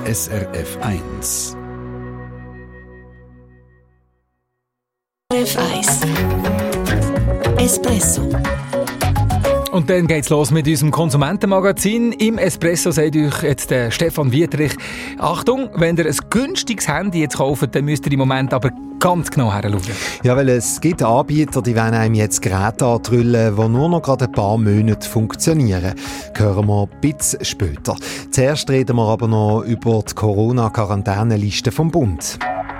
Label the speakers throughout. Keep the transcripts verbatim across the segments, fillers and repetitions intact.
Speaker 1: S R F eins.
Speaker 2: S R F eins Espresso.
Speaker 3: Und dann geht's los mit unserem Konsumentenmagazin. Im Espresso sagt euch jetzt der Stefan Wietrich: Achtung, wenn ihr ein günstiges Handy jetzt kauft, dann müsst ihr im Moment aber ganz genau hinschauen.
Speaker 4: Ja, weil es gibt Anbieter, die wollen einem jetzt Geräte antrüllen, die nur noch gerade ein paar Monate funktionieren. Hören wir ein bisschen später. Zuerst reden wir aber noch über die Corona-Quarantäneliste vom Bund.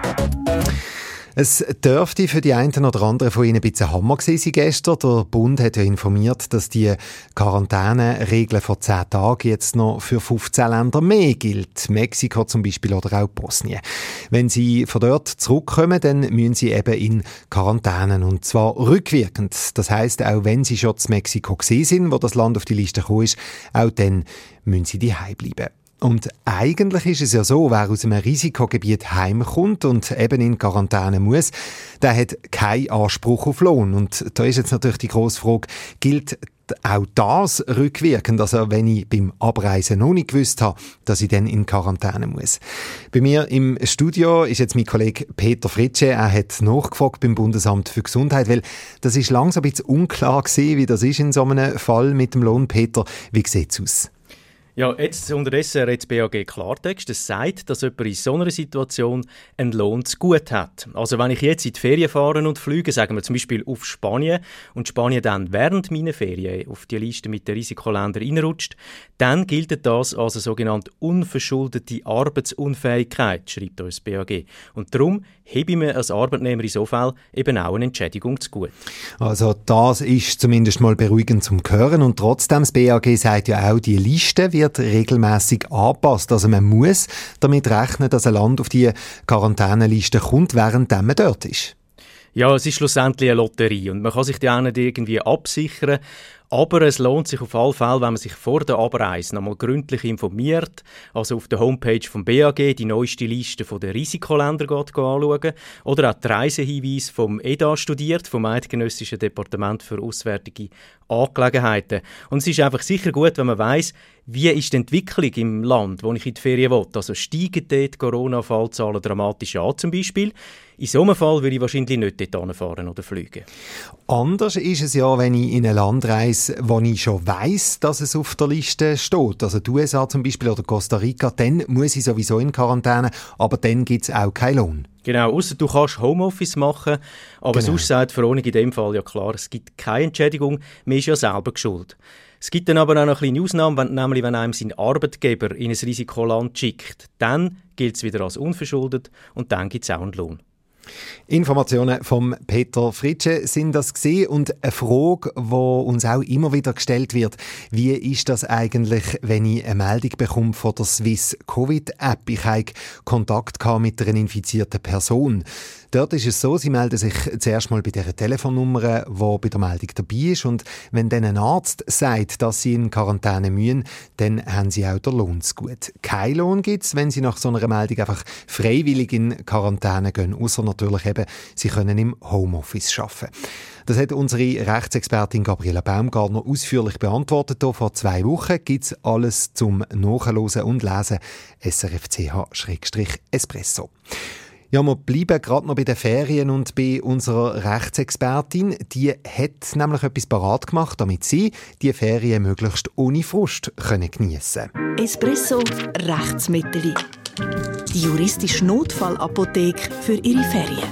Speaker 4: Es dürfte für die einen oder anderen von Ihnen ein bisschen Hammer gewesen sein gestern. Der Bund hat ja informiert, dass die Quarantäneregel von zehn Tagen jetzt noch für fünfzehn Länder mehr gilt. Mexiko zum Beispiel oder auch Bosnien. Wenn Sie von dort zurückkommen, dann müssen Sie eben in Quarantäne, und zwar rückwirkend. Das heisst, auch wenn Sie schon zu Mexiko gewesen sind, wo das Land auf die Liste gekommen ist, auch dann müssen Sie daheim bleiben. Und eigentlich ist es ja so, wer aus einem Risikogebiet heimkommt und eben in Quarantäne muss, der hat keinen Anspruch auf Lohn. Und da ist jetzt natürlich die grosse Frage, gilt auch das rückwirkend? Also wenn ich beim Abreisen noch nicht gewusst habe, dass ich dann in Quarantäne muss. Bei mir im Studio ist jetzt mein Kollege Peter Fritsche. Er hat nachgefragt beim Bundesamt für Gesundheit, weil das ist langsam ein bisschen unklar gewesen, wie das ist in so einem Fall mit dem Lohn. Peter, wie sieht es aus?
Speaker 5: Ja, jetzt unterdessen redet das B A G Klartext. Es sagt, dass jemand in so einer Situation einen Lohn zu gut hat. Also wenn ich jetzt in die Ferien fahre und fliege, sagen wir zum Beispiel auf Spanien, und Spanien dann während meiner Ferien auf die Liste mit den Risikoländern reinrutscht, dann gilt das als eine sogenannte unverschuldete Arbeitsunfähigkeit, schreibt uns das B A G. Und darum hebe ich mir als Arbeitnehmer in so Fall eben auch eine Entschädigung zu gut.
Speaker 4: Also das ist zumindest mal beruhigend zum Hören, und trotzdem, das B A G sagt ja auch, die Liste wird regelmäßig angepasst. Also man muss damit rechnen, dass ein Land auf die Quarantäneliste kommt, während man dort ist.
Speaker 5: Ja, es ist schlussendlich eine Lotterie und man kann sich da auch nicht irgendwie absichern. Aber es lohnt sich auf alle Fälle, wenn man sich vor der Abreise nochmal gründlich informiert, also auf der Homepage vom B A G die neueste Liste der Risikoländer geht anschauen oder auch die Reisehinweise vom E D A studiert, vom Eidgenössischen Departement für Auswärtige Angelegenheiten. Und es ist einfach sicher gut, wenn man weiss, wie ist die Entwicklung im Land, wo ich in die Ferien will. Also steigen dort die Corona-Fallzahlen dramatisch an zum Beispiel. In so einem Fall würde ich wahrscheinlich nicht dort hinfahren oder fliegen.
Speaker 4: Anders ist es ja, wenn ich in ein Land reise, wo ich schon weiss, dass es auf der Liste steht. Also die U S A zum Beispiel oder Costa Rica, dann muss ich sowieso in Quarantäne, aber dann gibt es auch keinen Lohn.
Speaker 5: Genau, ausser du kannst Homeoffice machen, aber genau. Sonst sagt die Verordnung in dem Fall ja klar, es gibt keine Entschädigung, man ist ja selber geschuldet. Es gibt dann aber auch noch eine kleine Ausnahme, wenn, nämlich wenn einem sein Arbeitgeber in ein Risikoland schickt. Dann gilt es wieder als unverschuldet und dann gibt es auch einen Lohn.
Speaker 4: Informationen von Peter Fritsche sind das gesehen, und eine Frage, die uns auch immer wieder gestellt wird: Wie ist das eigentlich, wenn ich eine Meldung bekomme von der Swiss Covid App? Ich habe Kontakt mit einer infizierten Person. Dort ist es so, sie melden sich zuerst mal bei dieser Telefonnummer, die bei der Meldung dabei ist, und wenn dann ein Arzt sagt, dass sie in Quarantäne müssen, dann haben sie auch den Lohn zu gut. Kein Lohn gibt es, wenn sie nach so einer Meldung einfach freiwillig in Quarantäne gehen, ausser natürlich eben, sie können im Homeoffice arbeiten. Das hat unsere Rechtsexpertin Gabriela Baumgartner ausführlich beantwortet. Hier vor zwei Wochen gibt es alles zum Nachhören und Lesen. S R F C H Espresso. Ja, wir bleiben gerade noch bei den Ferien und bei unserer Rechtsexpertin. Die hat nämlich etwas parat gemacht, damit sie die Ferien möglichst ohne Frust können geniessen können.
Speaker 2: Espresso Rechtsmittel. Die juristische Notfallapotheke für Ihre Ferien.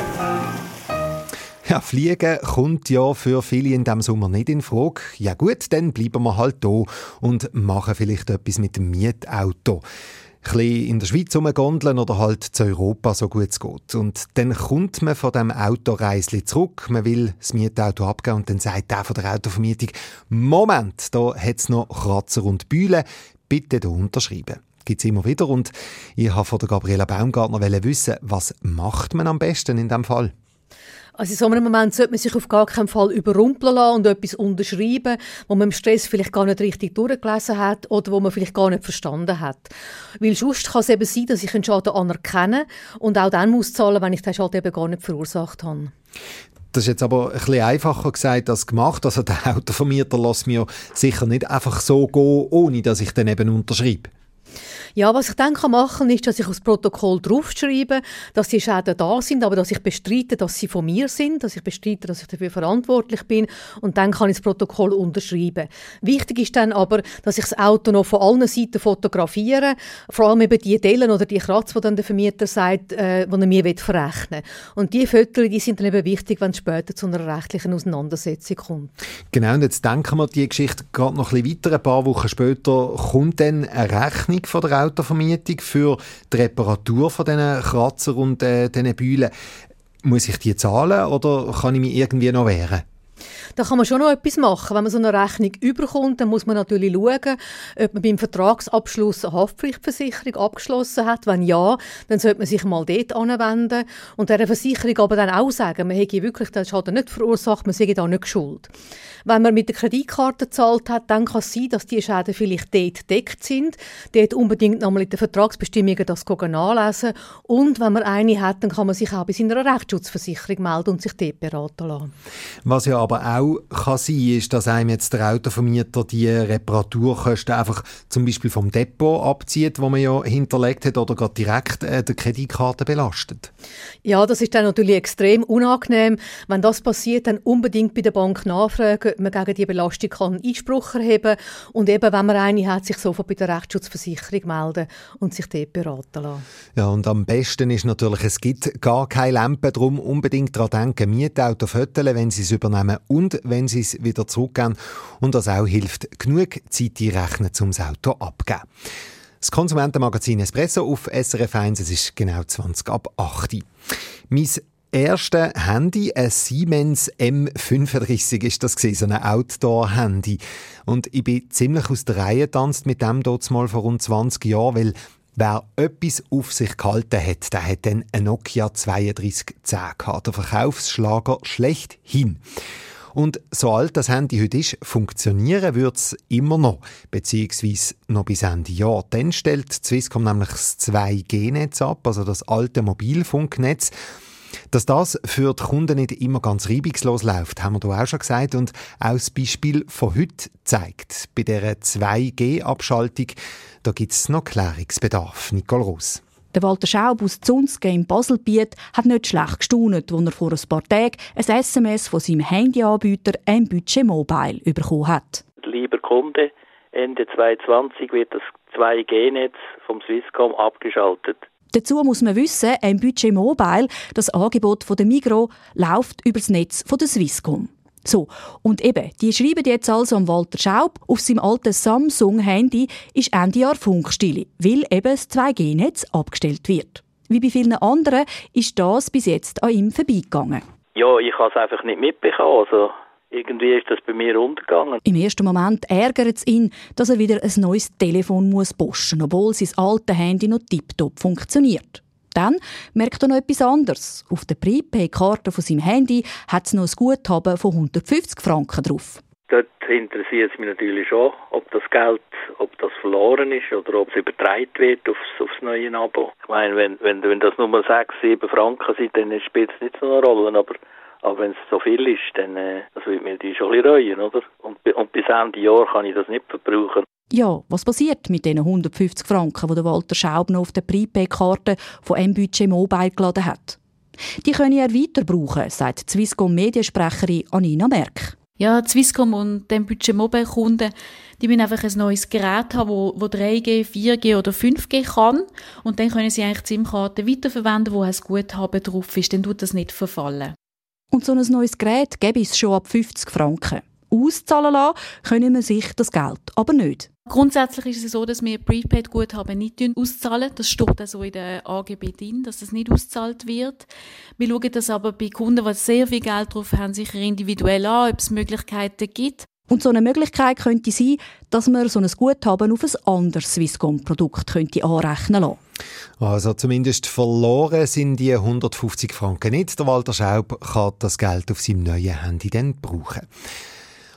Speaker 4: Ja, Fliegen kommt ja für viele in diesem Sommer nicht in Frage. Ja gut, dann bleiben wir halt hier und machen vielleicht etwas mit dem Mietauto. Ein bisschen in der Schweiz rumgondeln oder halt zu Europa, so gut es geht. Und dann kommt man von diesem Autoreisli zurück, man will das Mietauto abgeben, und dann sagt der von der Autovermietung: Moment, da hat es noch Kratzer und Bühlen, bitte hier unterschreiben. Gibt es immer wieder, und ich wollte von der Gabriela Baumgartner wissen, was macht man am besten in diesem Fall?
Speaker 6: Also in so einem Moment sollte man sich auf gar keinen Fall überrumpeln lassen und etwas unterschreiben, wo man im Stress vielleicht gar nicht richtig durchgelesen hat oder wo man vielleicht gar nicht verstanden hat. Weil sonst kann es eben sein, dass ich einen Schaden anerkenne und auch dann muss zahlen, wenn ich den Schaden eben gar nicht verursacht habe.
Speaker 4: Das ist jetzt aber ein bisschen einfacher gesagt als gemacht. Also der Autovermieter lässt mir sicher nicht einfach so gehen, ohne dass ich dann eben unterschreibe.
Speaker 6: Ja, was ich dann machen kann, ist, dass ich aufs Protokoll draufschreibe, dass die Schäden da sind, aber dass ich bestreite, dass sie von mir sind, dass ich bestreite, dass ich dafür verantwortlich bin und dann kann ich das Protokoll unterschreiben. Wichtig ist dann aber, dass ich das Auto noch von allen Seiten fotografiere, vor allem eben die Dellen oder die Kratzer, die dann der Vermieter sagt, äh, die er mir verrechnen will. Und diese Fotos, die sind dann eben wichtig, wenn es später zu einer rechtlichen Auseinandersetzung kommt.
Speaker 4: Genau, und jetzt denken wir die Geschichte gerade noch ein bisschen weiter. Ein paar Wochen später kommt dann eine Rechnung von der Autovermietung für die Reparatur von diesen Kratzer und äh, diesen Bühlen. Muss ich die zahlen oder kann ich mich irgendwie noch wehren?
Speaker 6: Da kann man schon noch etwas machen. Wenn man so eine Rechnung überkommt, dann muss man natürlich schauen, ob man beim Vertragsabschluss eine Haftpflichtversicherung abgeschlossen hat. Wenn ja, dann sollte man sich mal dort anwenden und dieser Versicherung aber dann auch sagen, man hätte wirklich den Schaden nicht verursacht, man sei da nicht schuld. Wenn man mit der Kreditkarte gezahlt hat, dann kann es sein, dass die Schäden vielleicht dort gedeckt sind. Dort unbedingt nochmal in den Vertragsbestimmungen das nachlesen. Und wenn man eine hat, dann kann man sich auch bei seiner Rechtsschutzversicherung melden und sich dort beraten lassen.
Speaker 4: Was ja aber auch kann sein, ist, dass einem jetzt der Autovermieter die Reparaturkosten einfach zum Beispiel vom Depot abzieht, wo man ja hinterlegt hat, oder gerade direkt äh, der Kreditkarte belastet.
Speaker 6: Ja, das ist dann natürlich extrem unangenehm. Wenn das passiert, dann unbedingt bei der Bank nachfragen, ob man gegen diese Belastung kann Einspruch erheben kann. Und eben, wenn man eine hat, sich sofort bei der Rechtsschutzversicherung melden und sich dort beraten lassen.
Speaker 4: Ja, und am besten ist natürlich, es gibt gar keine Lampe, darum unbedingt daran denken, Mietauto föteln, wenn sie es übernehmen und wenn sie es wieder zurückgeben. Und das auch hilft, genug Zeit einrechnen, um das Auto abzugeben. Das Konsumentenmagazin Espresso auf S R F eins, es ist genau zwanzig ab acht. Mein erstes Handy, ein Siemens M fünfunddreissig, ist das gewesen, so ein Outdoor-Handy. Und ich bin ziemlich aus der Reihe getanzt mit dem dort mal vor rund zwanzig Jahren, weil wer etwas auf sich gehalten hat, der hat dann ein Nokia zweiunddreissig zehn gehabt, der Verkaufsschlager schlechthin. Und so alt das Handy heute ist, funktionieren würde es immer noch, beziehungsweise noch bis Ende Jahr. Dann stellt Swisscom nämlich das zwei G Netz ab, also das alte Mobilfunknetz. Dass das für die Kunden nicht immer ganz reibungslos läuft, haben wir hier auch schon gesagt und auch das Beispiel von heute zeigt. Bei dieser zwei G Abschaltung, da gibt es noch Klärungsbedarf. Nicole Ross.
Speaker 7: Der Walter Schaub aus Zunzgen im Baselbiet hat nicht schlecht gestaunt, als er vor ein paar Tagen ein S M S von seinem Handyanbieter M Budget Mobile bekommen hat.
Speaker 8: Lieber Kunde, Ende zwanzig zwanzig wird das zwei G Netz vom Swisscom abgeschaltet.
Speaker 7: Dazu muss man wissen, M Budget Mobile, das Angebot von der Migros, läuft über das Netz von der Swisscom. So, und eben, die schreiben jetzt also am Walter Schaub, auf seinem alten Samsung-Handy ist Ende Jahr Funkstille, weil eben das zwei G Netz abgestellt wird. Wie bei vielen anderen ist das bis jetzt an ihm vorbeigegangen.
Speaker 8: Ja, ich habe es einfach nicht mitbekommen. Also, irgendwie ist das bei mir untergegangen.
Speaker 7: Im ersten Moment ärgert es ihn, dass er wieder ein neues Telefon muss posten muss, obwohl sein altes Handy noch tiptop funktioniert. Dann merkt er noch etwas anderes. Auf der Prepaid-Karte von seinem Handy hat es noch ein Guthaben von hundertfünfzig Franken drauf.
Speaker 8: Dort interessiert es mich natürlich schon, ob das Geld, ob das verloren ist oder ob es übertragen wird aufs, aufs neue Abo. Ich meine, wenn, wenn, wenn das nur sechs, sieben Franken sind, dann spielt es nicht so eine Rolle. Aber, aber wenn es so viel ist, dann äh, das wird mir die schon ein bisschen reuen, oder? Und, und bis Ende Jahr kann ich das nicht verbrauchen.
Speaker 7: Ja, was passiert mit diesen hundertfünfzig Franken, die der Walter Schaub noch auf der Prepaid-Karte von M Budget Mobile geladen hat? Die können er weiter brauchen, sagt die Swisscom-Mediensprecherin Anina Merck.
Speaker 9: Ja, die Swisscom und M Budget Mobile-Kunden, die müssen einfach ein neues Gerät haben, wo, wo drei G, vier G oder fünf G kann. Und dann können sie eigentlich die SIM-Karte weiterverwenden, wo ein Guthaben drauf ist. Dann tut das nicht verfallen.
Speaker 7: Und so ein neues Gerät gäbe es schon ab fünfzig Franken. Auszahlen lassen können wir sich das Geld aber nicht.
Speaker 9: Grundsätzlich ist es so, dass wir Prepaid-Guthaben nicht auszahlen. Das steht also in der A G B drin, dass das nicht ausgezahlt wird. Wir schauen das aber bei Kunden, die sehr viel Geld drauf haben, sicher individuell an, ob es Möglichkeiten gibt.
Speaker 7: Und so eine Möglichkeit könnte sein, dass man so ein Guthaben auf ein anderes Swisscom-Produkt könnte anrechnen lassen.
Speaker 4: Also zumindest verloren sind die hundertfünfzig Franken nicht. Der Walter Schaub kann das Geld auf seinem neuen Handy dann brauchen.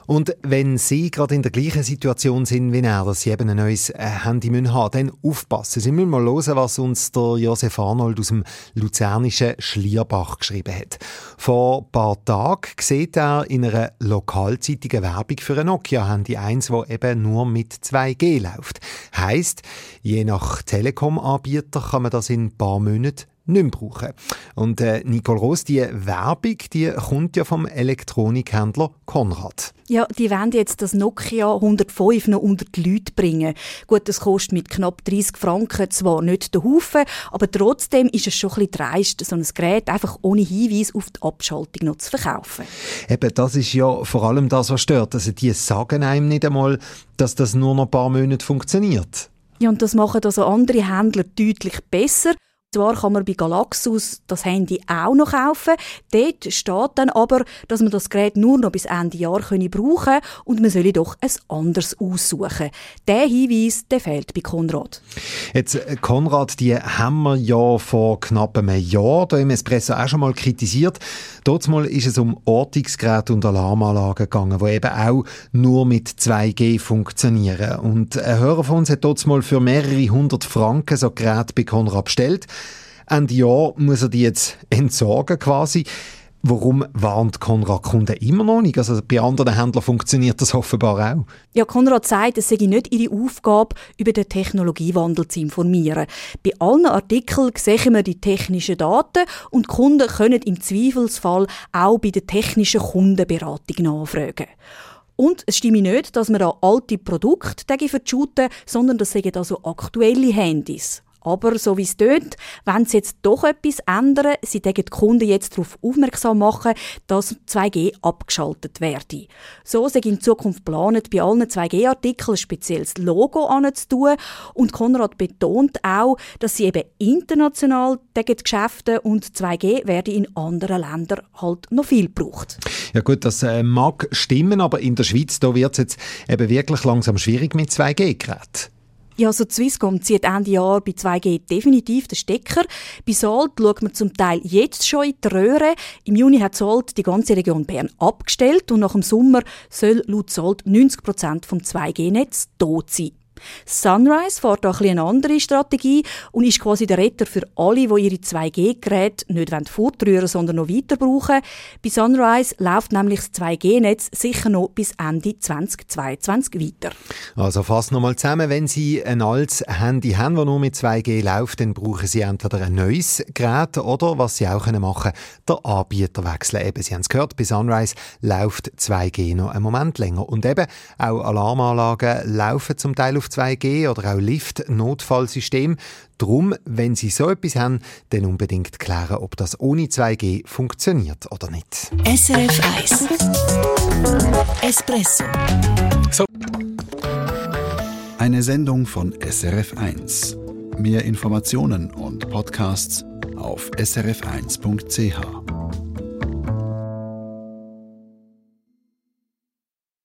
Speaker 4: Und wenn Sie gerade in der gleichen Situation sind wie er, dass Sie eben ein neues äh, Handy haben müssen, dann aufpassen. Sie müssen mal hören, was uns der Josef Arnold aus dem luzernischen Schlierbach geschrieben hat. Vor ein paar Tagen sieht er in einer Lokalzeitung eine Werbung für ein Nokia-Handy eins, das eben nur mit zwei G läuft. Heisst, je nach Telekom-Anbieter kann man das in ein paar Monaten nicht mehr brauchen. Und äh, Nicole Ross, die Werbung, die kommt ja vom Elektronikhändler Konrad.
Speaker 7: Ja, die wollen jetzt das Nokia hundertfünf noch unter die Leute bringen. Gut, das kostet mit knapp dreissig Franken zwar nicht den Haufen, aber trotzdem ist es schon ein bisschen dreist, so ein Gerät einfach ohne Hinweis auf die Abschaltung noch zu verkaufen.
Speaker 4: Eben, das ist ja vor allem das, was stört. Also die sagen einem nicht einmal, dass das nur noch ein paar Monate funktioniert.
Speaker 7: Ja, und das machen also andere Händler deutlich besser. Zwar kann man bei Galaxus das Handy auch noch kaufen, dort steht dann aber, dass man das Gerät nur noch bis Ende Jahr brauchen könne und man solle doch ein anderes aussuchen. Der Hinweis, der fehlt bei Konrad.
Speaker 4: Jetzt, Konrad, die haben wir ja vor knapp einem Jahr hier im Espresso auch schon mal kritisiert. Dort mal ist es um Ortungsgeräte und Alarmanlagen gegangen, die eben auch nur mit zwei G funktionieren. Und ein Hörer von uns hat dort mal für mehrere hundert Franken so Geräte bei Konrad bestellt. Ende Jahr muss er die jetzt entsorgen quasi. Warum warnt Konrad Kunden immer noch nicht? Also bei anderen Händlern funktioniert das offenbar auch.
Speaker 7: Ja, Konrad sagt, es sei nicht ihre Aufgabe, über den Technologiewandel zu informieren. Bei allen Artikeln sehen wir die technischen Daten und die Kunden können im Zweifelsfall auch bei der technischen Kundenberatung nachfragen. Und es stimmt nicht, dass man da alte Produkte verschütten, sondern das sind also aktuelle Handys. Aber so wie es tönt, wenn sie jetzt doch etwas ändern, sie die Kunden jetzt darauf aufmerksam machen, dass zwei G abgeschaltet werde. So sei in Zukunft geplant, bei allen zwei G Artikeln ein spezielles Logo anzutun. Und Konrad betont auch, dass sie eben international die Geschäfte und zwei G werde in anderen Ländern halt noch viel gebraucht.
Speaker 4: Ja gut, das äh, mag stimmen, aber in der Schweiz da wird es jetzt eben wirklich langsam schwierig mit zwei G Geräten.
Speaker 7: Ja, also die Swisscom zieht Ende Jahr bei zwei G definitiv den Stecker. Bei Salt schaut man zum Teil jetzt schon in die Röhre. Im Juni hat Salt die ganze Region Bern abgestellt und nach dem Sommer soll laut Salt neunzig Prozent vom zwei G Netz tot sein. Sunrise fährt auch eine andere Strategie und ist quasi der Retter für alle, die ihre zwei G Geräte nicht fortrühren, sondern noch weiter brauchen. Bei Sunrise läuft nämlich das zwei G Netz sicher noch bis Ende zweitausendzweiundzwanzig weiter.
Speaker 4: Also fass noch mal zusammen, wenn Sie ein altes Handy haben, das nur mit zwei G läuft, dann brauchen Sie entweder ein neues Gerät oder, was Sie auch machen können, den Anbieter wechseln. Eben, Sie haben es gehört, bei Sunrise läuft zwei G noch einen Moment länger. Und eben, auch Alarmanlagen laufen zum Teil auf zwei G oder auch Lift-Notfallsystem. Darum, wenn Sie so etwas haben, dann unbedingt klären, ob das ohne zwei G funktioniert oder nicht.
Speaker 2: S R F eins Espresso.
Speaker 3: So.
Speaker 1: Eine Sendung von S R F eins. Mehr Informationen und Podcasts auf s r f eins punkt c h.